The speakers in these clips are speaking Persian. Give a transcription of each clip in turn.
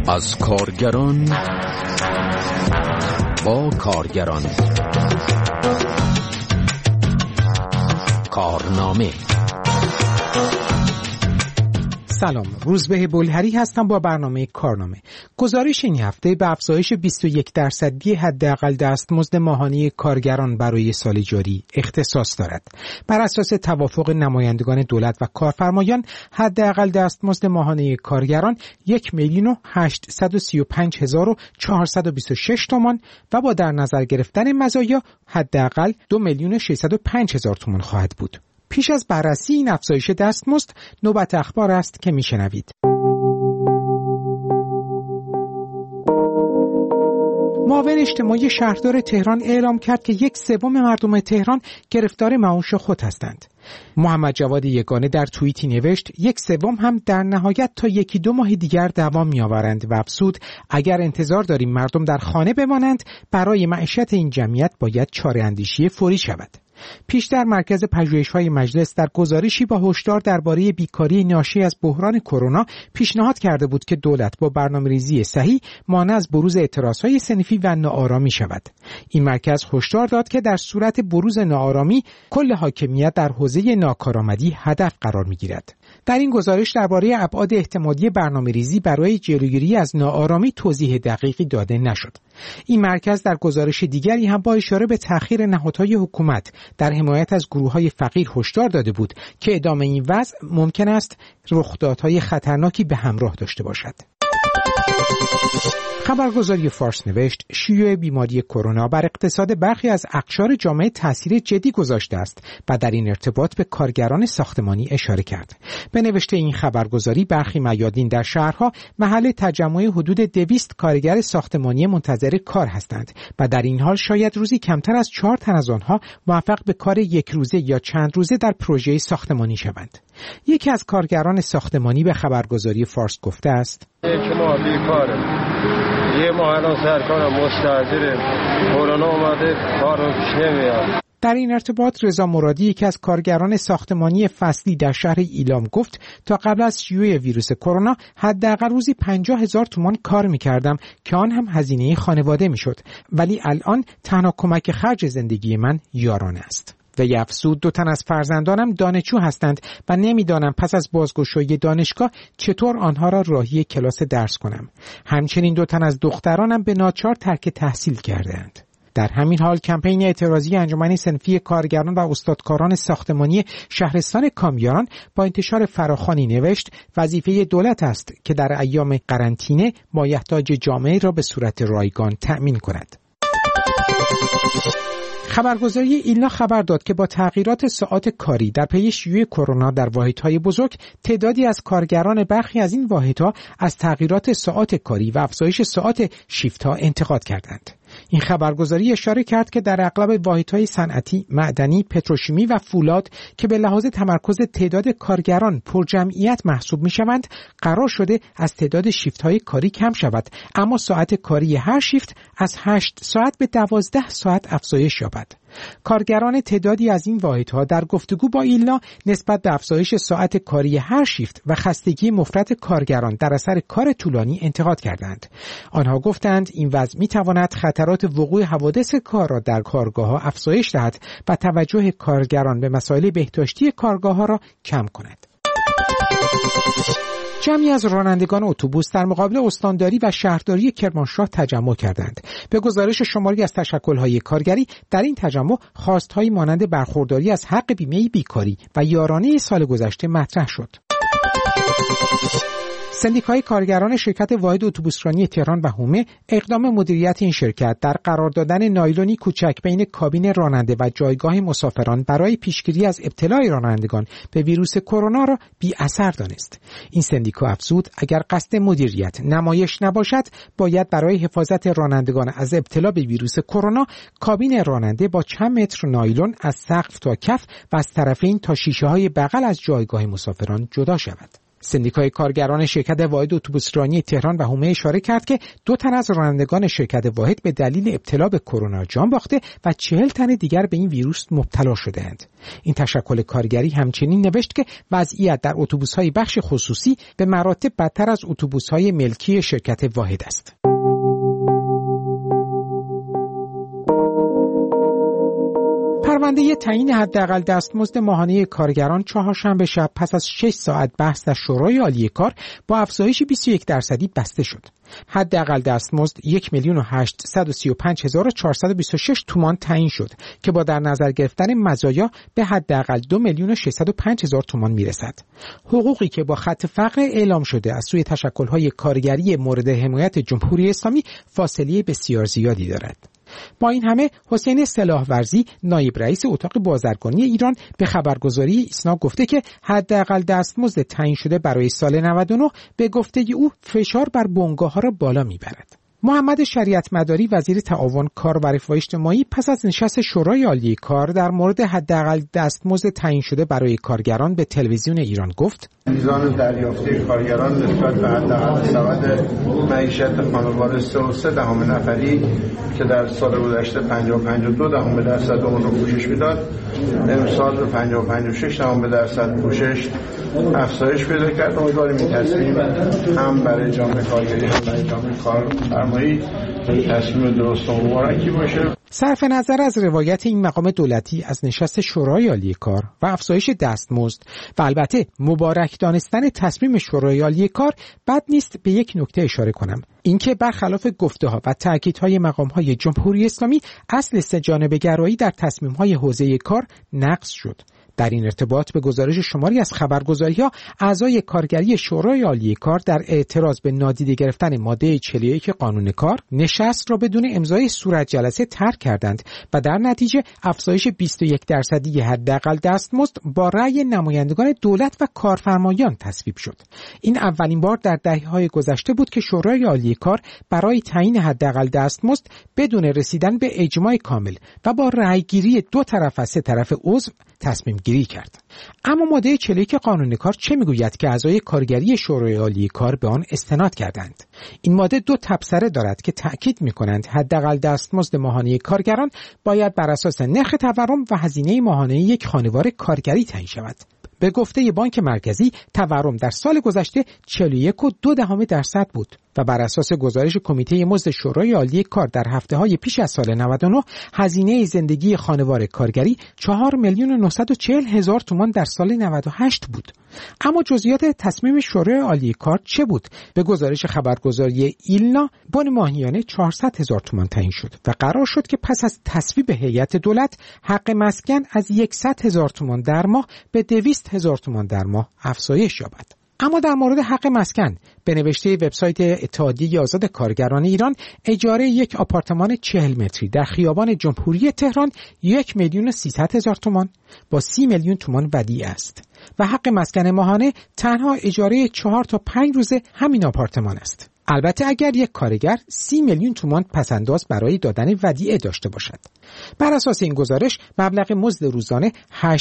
از کارگران با کارگران. کارنامه. سلام، روزبه بلهری هستم با برنامه کارنامه. گزارش این هفته به افزایش 21% حداقل دستمزد ماهانه کارگران برای سال جاری اختصاص دارد. بر اساس توافق نمایندگان دولت و کارفرمایان، حداقل دستمزد ماهانه کارگران 1,835,426 تومان و با در نظر گرفتن مزایا حداقل 2,605,000 تومان خواهد بود. پیش از بررسی این افزایش دستمزد، نوبت اخبار است که میشنوید. معاون اجتماعی شهردار تهران اعلام کرد که 1/3 مردم تهران گرفتار معاش خود هستند. محمد جواد یگانه در توییتی نوشت 1/3 هم در نهایت تا 1-2 ماه دیگر دوام می‌آورند و افزود اگر انتظار داریم مردم در خانه بمانند، برای معیشت این جمعیت باید چاره‌اندیشی فوری شود. پیشتر مرکز پژوهش‌های مجلس در گزارشی با هشدار درباره بیکاری ناشی از بحران کرونا پیشنهاد کرده بود که دولت با برنامه‌ریزی صحیح مانع از بروز اعتراض‌های صنفی و ناآرامی شود. این مرکز هشدار داد که در صورت بروز ناآرامی، کل حاکمیت در حوزه ناکارآمدی هدف قرار می‌گیرد. در این گزارش درباره ابعاد احتمالی برنامه‌ریزی برای جلوگیری از ناآرامی توضیح دقیقی داده نشد. این مرکز در گزارش دیگری هم با اشاره به تأخیر نهادهای حکومت در حمایت از گروه‌های فقیر هشدار داده بود که ادامه این وضع ممکن است رخدادهای خطرناکی به همراه داشته باشد. خبرگزاری فارس نوشت شیوع بیماری کرونا بر اقتصاد برخی از اقشار جامعه تاثیر جدی گذاشته است و در این ارتباط به کارگران ساختمانی اشاره کرد. به نوشته این خبرگزاری برخی میادین در شهرها محل تجمع حدود 200 کارگر ساختمانی منتظر کار هستند و در این حال شاید روزی کمتر از 4 تن از آنها موفق به کار یک روزه یا چند روزه در پروژه ساختمانی شوند. یکی از کارگران ساختمانی به خبرگزاری فارس گفته است: یک ماه بیکاره، یه ماه الان سرکارم مستعجله، کرونا اومده کارم پیش نمیاد. در این ارتباط رضا مرادی، یکی از کارگران ساختمانی فصلی در شهر ایلام گفت تا قبل از شیوع ویروس کرونا حداقل روزی 50,000 تومان کار می‌کردم که آن هم هزینه خانواده می‌شد، ولی الان تنها کمک خرج زندگی من یارانه است. و افزود 2 تن از فرزندانم دانشجو هستند و نمیدانم پس از بازگشایی دانشگاه چطور آنها را راهی کلاس درس کنم. همچنین 2 تن از دخترانم به ناچار ترک تحصیل کردند. در همین حال کمپین اعتراضی انجمن صنفی کارگران و استادکاران ساختمانی شهرستان کامیاران با انتشار فراخوانی نوشت وظیفه دولت است که در ایام قرنطینه مایحتاج جامعه را به صورت رایگان تأمین کند. خبرگزاری ایلنا خبر داد که با تغییرات ساعات کاری در پی شیوع کرونا در واحدهای بزرگ، تعدادی از کارگران برخی از این واحدها از تغییرات ساعات کاری و افزایش ساعات شیفت‌ها انتقاد کردند. این خبرگزاری اشاره کرد که در اغلب واحدهای صنعتی، معدنی، پتروشیمی و فولاد که به لحاظ تمرکز تعداد کارگران پرجمعیت محسوب می‌شوند، قرار شده از تعداد شیفت‌های کاری کم شود، اما ساعت کاری هر شیفت از 8 ساعت به 12 ساعت افزایش یابد. کارگران تعدادی از این واحدها در گفتگو با ایلنا نسبت به افزایش ساعت کاری هر شیفت و خستگی مفرط کارگران در اثر کار طولانی انتقاد کردند. آنها گفتند این وضع می‌تواند خطرات وقوع حوادث کار را در کارگاه‌ها افزایش دهد و توجه کارگران به مسائل بهداشتی کارگاه‌ها را کم کند. جمعی از رانندگان اتوبوس در مقابل استانداری و شهرداری کرمانشاه تجمع کردند. به گزارش شماری از تشکل‌های کارگری، در این تجمع خواست‌هایی مانند برخورداری از حق بیمه بیکاری و یارانه سال گذشته مطرح شد. سندیکای کارگران شرکت واحد اتوبوسرانی تهران و حومه اقدام مدیریت این شرکت در قرار دادن نایلونی کوچک بین کابین راننده و جایگاه مسافران برای پیشگیری از ابتلای رانندگان به ویروس کرونا را بی اثر دانست. این سندیکا افزود اگر قصد مدیریت نمایش نباشد، باید برای حفاظت رانندگان از ابتلا به ویروس کرونا کابین راننده با چند متر نایلون از سقف تا کف و از طرفین تا شیشه‌های بغل از جایگاه مسافران جدا شود. سندیکای کارگران شرکت واحد اتوبوسرانی تهران و حومه اشاره کرد که 2 تن از رانندگان شرکت واحد به دلیل ابتلا به کرونا جان باخته و 40 تن دیگر به این ویروس مبتلا شده‌اند. این تشکل کارگری همچنین نوشت که وضعیت در اتوبوس‌های بخش خصوصی به مراتب بدتر از اتوبوس‌های ملکی شرکت واحد است. پرونده تعیین حداقل دستمزد ماهانه کارگران چهارشنبه شب پس از 6 ساعت بحث در شورای عالی کار با افزایش 21% بسته شد. حداقل دستمزد 1,835,426 تومان تعیین شد که با در نظر گرفتن مزایا به حداقل 2,605,000 تومان میرسد. حقوقی که با خط فقر اعلام شده از سوی تشکل‌های کارگری مورد حمایت جمهوری اسلامی فاصله بسیار زیادی دارد. با این همه حسین سلاحورزی نایب رئیس اتاق بازرگانی ایران به خبرگزاری ایسنا گفته که حداقل دستمزد تعیین شده برای سال 99 به گفته او فشار بر بنگاه‌ها را بالا میبرد. محمد شریعت مداری وزیر تعاون کار و رفاه اجتماعی پس از نشست شورای عالی کار در مورد حداقل دستمزد تعیین شده برای کارگران به تلویزیون ایران گفت: میزان دریافتی کارگران نسبت به حداقل سبد معیشت خانوار 3.3 نفری که در سال گذشته 50.52% اون رو پوشش میداد، امسال به 50.56% پوشش افزایش پیدا کرد. امیدواریم این تصمیم هم برای جامعه کارگری هم برای جامعه کارفرمایی تصمیم درست و مبارکی باشه. صرف نظر از روایت این مقام دولتی از نشست شورای عالی کار و افزایش دستمزد و البته مبارک دانستن تصمیم شورای عالی کار، بد نیست به یک نکته اشاره کنم، اینکه برخلاف گفته‌ها و تأکیدهای مقام‌های جمهوری اسلامی اصل سه‌جانبه گرایی در تصمیم‌های حوزه کار نقض شد. در این ارتباط به گزارش شماری از خبرگزاری‌ها، اعضای کارگری شورای عالی کار در اعتراض به نادیده گرفتن ماده 41 قانون کار نشست را بدون امضای صورت جلسه ترک کردند و در نتیجه افزایش 21% حداقل دستمزد با رأی نمایندگان دولت و کارفرمایان تصویب شد. این اولین بار در دهه‌های گذشته بود که شورای عالی کار برای تعیین حداقل دستمزد بدون رسیدن به اجماع کامل و با رأیگیری 2 طرف از 3 طرف عضو تصمیم گیری کرد. اما ماده 41 قانون کار چه میگوید که اعضای کارگری شورای عالی کار به آن استناد کردند؟ این ماده 2 تبصره دارد که تأکید می‌کنند حداقل دستمزد ماهانه کارگران باید بر اساس نرخ تورم و هزینه ماهانه یک خانوار کارگری تعیین شود. به گفته بانک مرکزی تورم در سال گذشته 41.2% بود و بر اساس گزارش کمیته مزد شورای عالی کار در هفته‌های پیش از سال 99 هزینه زندگی خانوار کارگری 4,940,000 تومان در سال 98 بود. اما جزئیات تصمیم شورای عالی کار چه بود؟ به گزارش خبرگزاری ایلنا بن ماهیانه 400,000 تومان تعیین شد و قرار شد که پس از تصویب هیئت دولت حق مسکن از 100,000 تومان در ماه به 200,000 تومان در ماه افزایش یابد. اما در مورد حق مسکن به نوشته وبسایت اتحادیه آزاد کارگران ایران، اجاره یک آپارتمان 40 متری در خیابان جمهوری تهران 1,300,000 تومان با 30 میلیون تومان ودیعه است و حق مسکن ماهانه تنها اجاره 4 تا 5 روز همین آپارتمان است. البته اگر یک کارگر 30 میلیون تومان پسنداز برای دادن ودیعه داشته باشد. بر اساس این گزارش مبلغ مزد روزانه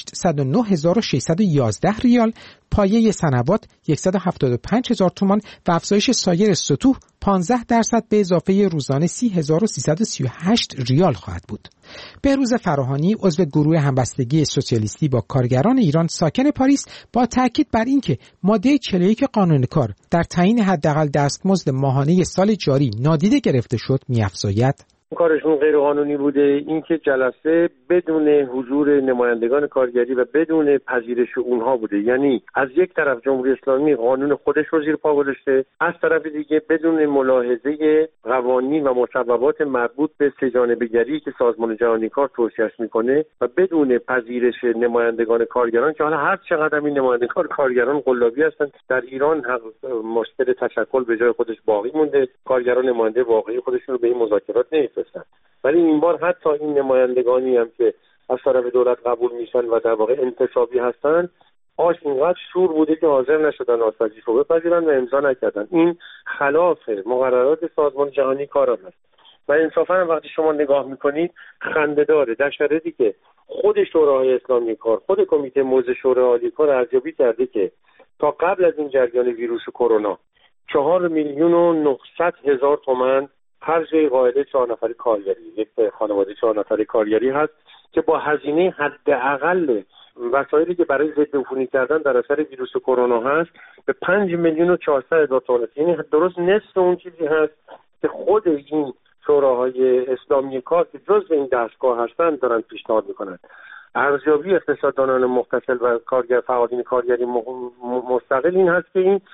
809,611 ریال، پایه صنوات 175,000 تومان و افزایش سایر سطوح 15% به اضافه روزانه 30,338 ریال خواهد بود. بهروز فراهانی عضو گروه همبستگی سوسیالیستی با کارگران ایران ساکن پاریس با تاکید بر اینکه ماده 41 قانون کار در تعیین حداقل دستمزد ماهانه سال جاری نادیده گرفته شد می‌افزاید: کارشون غیر قانونی بوده. اینکه جلسه بدون حضور نمایندگان کارگری و بدون پذیرش اونها بوده، یعنی از یک طرف جمهوری اسلامی قانون خودش رو زیر پا گذاشته، از طرف دیگه بدون ملاحظه قوانین و مصوبات مربوط به سه‌جانبه‌گری که سازمان جهانی کار توصیه‌اش میکنه و بدون پذیرش نمایندگان کارگران که حالا هر چقدر این نمایندگان کارگران قلابی هستن، در ایران مشکل تشکل به جای خودش باقی مونده. کارگران نماینده واقعی خودشون رو به این مذاکرات نمی‌فرستن. ولی این بار حتی این نمایندگانی هم که از طرف دولت قبول میشن و در واقع انتصابی هستن، آش اینقدر شور بوده که حاضر نشدن آشپزیش رو بپذیرن و امضا نکردن. این خلاف مقررات سازمان جهانی کار است و انصافا وقتی شما نگاه میکنید خنده داره، در شرایطی که خود شورای اسلامی کار، خود کمیته مزد شورای عالی کار ارزیابی کرده که تا قبل از این جریان ویروس کرونا 4,900,000 تومان خرج قاعده 4 نفری کارگری، یک خانواده 4 نفری کارگری هست که با هزینه حداقل وسایلی که برای ضد عفونی کردن در اثر ویروس کرونا هست به 5,400,000 تومان است. یعنی درست نصف اون چیزی هست که خود این شوراهای اسلامی کار که جزء این دستگاه هستند دارن پیشنهاد میکنند. ارزیابی اقتصاددانان متصل و فعالین کارگری مستقل این هست که این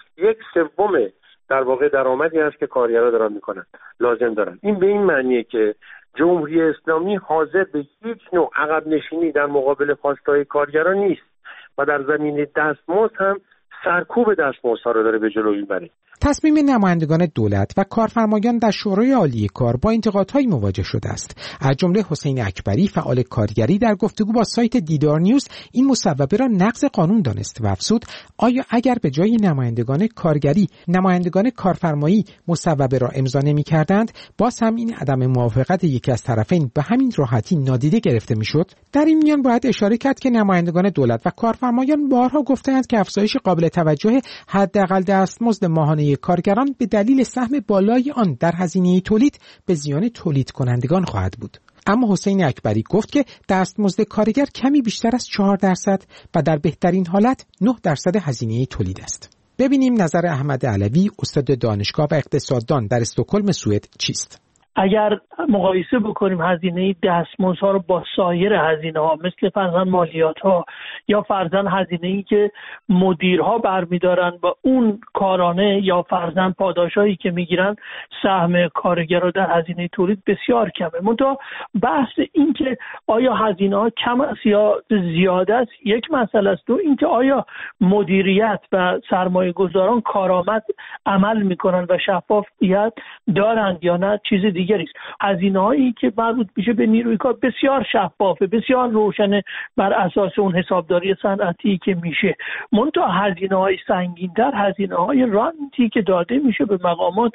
1/3 در واقع درآمدی هست که کارگرها دارن میکنن، لازم دارن. این به این معنیه که جمهوری اسلامی حاضر به هیچ نوع عقب نشینی در مقابل خواستهای کارگران نیست و در زمینه دستمزد هم سرکوب دستمزدها رو داره به جلو میبره. تصمیم نمایندگان دولت و کارفرمایان در شورای عالی کار با انتقادهای مواجه شده است. از جمله حسین اکبری فعال کارگری در گفتگو با سایت دیدار نیوز این مصوبه را نقض قانون دانست و افزود آیا اگر به جای نمایندگان کارگری نمایندگان کارفرمایی مصوبه را امضا نمی‌کردند باز هم این عدم موافقت یکی از طرفین به همین راحتی نادیده گرفته می‌شد؟ در این میان باید اشاره کرد که نمایندگان دولت و کارفرمایان بارها گفتند که افزایش قابل توجه حداقل دستمزد ماهانه کارگران به دلیل سهم بالای آن در هزینه تولید به زیان تولید کنندگان خواهد بود. اما حسین اکبری گفت که دستمزد کارگر کمی بیشتر از 4% و در بهترین حالت 9% هزینه تولید است. ببینیم نظر احمد علوی استاد دانشگاه و اقتصاددان در استکهلم سوئد چیست. اگر مقایسه بکنیم هزینه دستمزدها رو با سایر هزینه‌ها مثل فرضاً مالیات‌ها یا فرضاً هزینه‌ای که مدیرها برمی‌دارن با اون کارانه یا فرضاً پاداشایی که می‌گیرن، سهم کارگرها در هزینه تولید بسیار کمه. منتها بحث این که آیا هزینه‌ها کم است یا زیاده است یک مسئله است. دو اینکه آیا مدیریت و سرمایه‌گذاران کارآمد عمل می‌کنن و شفافیت دارند یا نه چیز دیگری است. هزینه‌هایی که مربوط میشه به نیروی کار بسیار شفافه، بسیار روشنه بر اساس اون حسابداری صنعتی که میشه. منتها هزینه‌های سنگین‌تر هزینه‌های رانتی که داده میشه به مقامات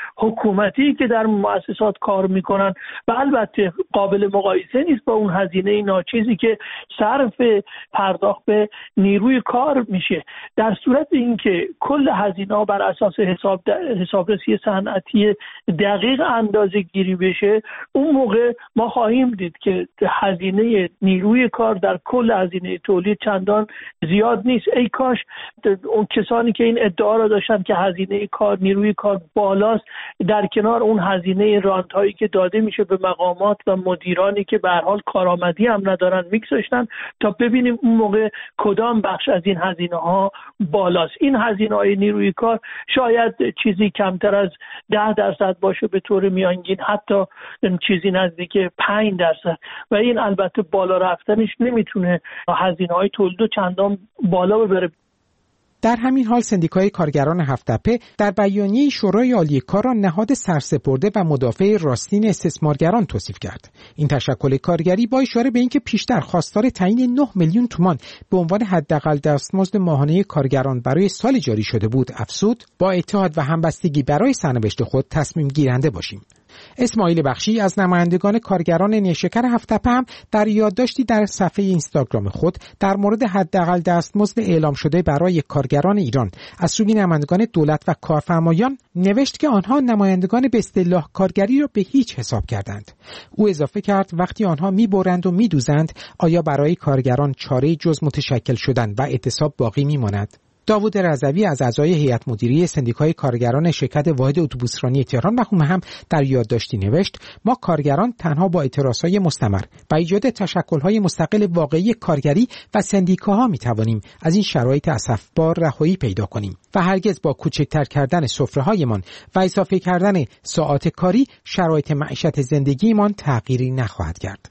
حکومتی که در مؤسسات کار میکنن و البته قابل مقایسه نیست با اون هزینه ناچیزی که صرف پرداخت به نیروی کار میشه. در صورت اینکه کل هزینه‌ها بر اساس حسابرسی صنعتی دقیق اندازه گیری بشه، اون موقع ما خواهیم دید که هزینه نیروی کار در کل هزینه تولید چندان زیاد نیست. ای کاش اون کسانی که این ادعا را داشتن که هزینه کار نیروی کار بالاست در کنار اون هزینه رانت هایی که داده میشه به مقامات و مدیرانی که به هر حال کارآمدی هم ندارن میگذاشتن تا ببینیم اون موقع کدام بخش از این هزینه ها بالاست. این هزینه های نیروی کار شاید چیزی کمتر از 10% باشه به طور میانگین، حتی چیزی نزدیک 5% و این البته بالا رفتنش نمیتونه هزینه‌های تولید رو چندان بالا ببره. در همین حال سندیکای کارگران هفت‌تپه در بیانیه شورای عالی کار را نهاد سرسپرده و مدافع راستین استثمارگران توصیف کرد. این تشکل کارگری با اشاره به اینکه پیشتر خواستار تعیین 9 میلیون تومان به عنوان حداقل دستمزد ماهانه کارگران برای سال جاری شده بود، افزود با اتحاد و همبستگی برای سرنوشت خود تصمیم گیرنده باشیم. اسماعیل بخشی از نمایندگان کارگران نیشکر هفت‌تپه هم در یادداشتی در صفحه اینستاگرام خود در مورد حداقل دستمزد اعلام شده برای کارگران ایران از سوی نمایندگان دولت و کارفرمایان نوشت که آنها نمایندگان به اصطلاح کارگری را به هیچ حساب کردند. او اضافه کرد وقتی آنها می‌برند و می‌دوزند آیا برای کارگران چاره‌ای جز متشکل شدن و اعتصاب باقی می‌ماند؟ داوود رضوی از اعضای هیئت مدیره سندیکای کارگران شرکت واحد اتوبوسرانی تهران و هم در یادداشتی نوشت ما کارگران تنها با اعتراضهای مستمر و ایجاد تشکل‌های مستقل واقعی کارگری و سندیکاها می‌توانیم از این شرایط اسفبار رهایی پیدا کنیم و هرگز با کوچکتر کردن سفره‌هایمان و اضافه کردن ساعات کاری شرایط معیشت زندگیمان تغییری نخواهد کرد.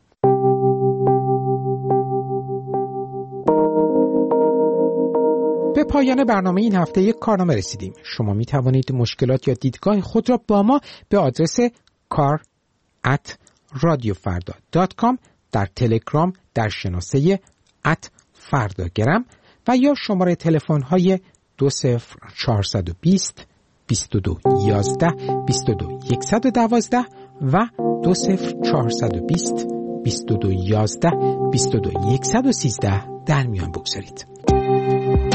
به پایان برنامه این هفته یک کارنامه رسیدیم. شما می توانید مشکلات یا دیدگاه خود را با ما به آدرس kar@radiofarda.com در تلگرام در شناسه @fardagram و یا شماره تلفن های 20420 2211 22112 و 20420 2211 22113 در میان بگذارید.